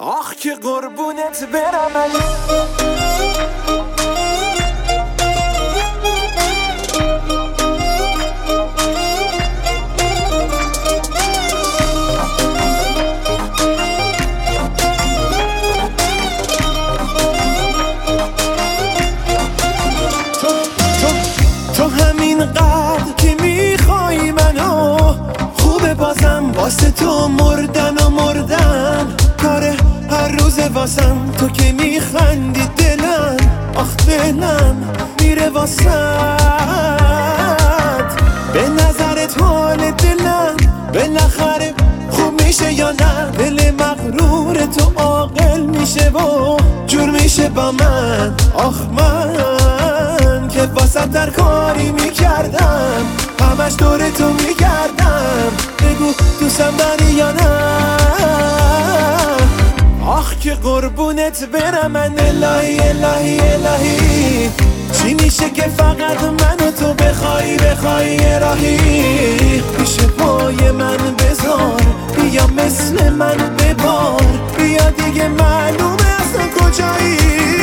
آخ که قربونت برم من. تو همین قدر که میخوای منو، خوبه بازم واسه تو مردن کاره هر روز واسم. تو که میخندی دلم، آخ دلم میره واسط. به نظرت حال دلم بالاخره خوب میشه یا نه؟ دل مغرور تو عاقل میشه و جور میشه با من. آخ من که واسه در کاری میکردم، همش دور تو میگردم. بگو دوستم داری یا نه؟ آخ که قربونت برم من. الهی الهی الهی، چی میشه که فقط من و تو بخوای یه راهی پیش پای من بذار، بیا مثل من ببار، بیا دیگه معلومه اصلا کجایی.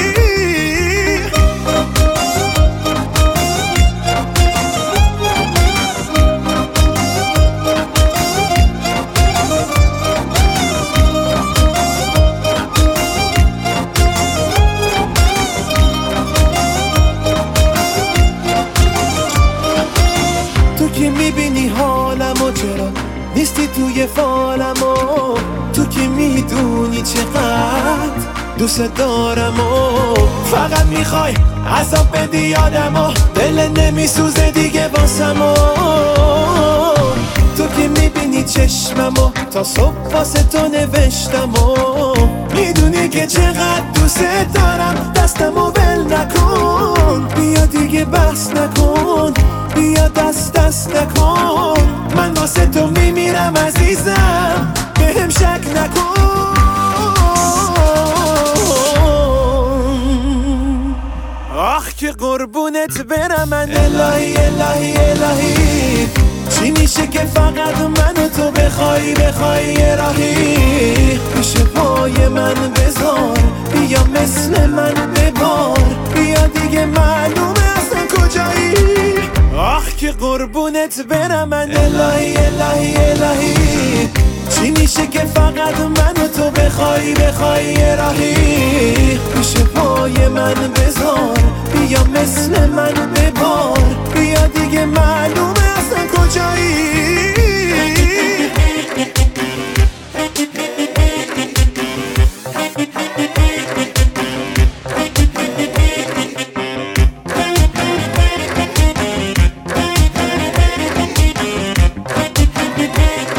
تو که میبینی حالمو، چرا نیستی توی فالمو؟ تو که میدونی چقدر دوست دارمو، فقط میخوای عذاب بدی یادمو، دل نمیسوزه دیگه واسمو. تو که میبینی چشممو، تا صبح واسه تو نوشتمو، میدونی که چقدر دوست دارم، دستمو ول نکن، بیا دیگه بحث نکن، بیا دست نکن. من واسه تو میمیرم عزیزم، بهم شک نکن. آخ که قربونت برم من. الهی الهی الهی، چی میشه که فقط من و تو بخوای یه راهی پیش پای من بذار، بیا مثل من ببار، بیا دیگه معلومه اصلا کجایی. آخ که قربونت برم من. الهی الهی الهی، چی میشه که فقط من و تو بخوای یه راهی پیش پای من بذار، بیا مثل من ببار، بیا دیگه معلومه اصلا کجایی.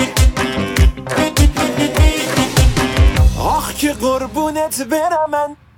آخ که قربونت برم من.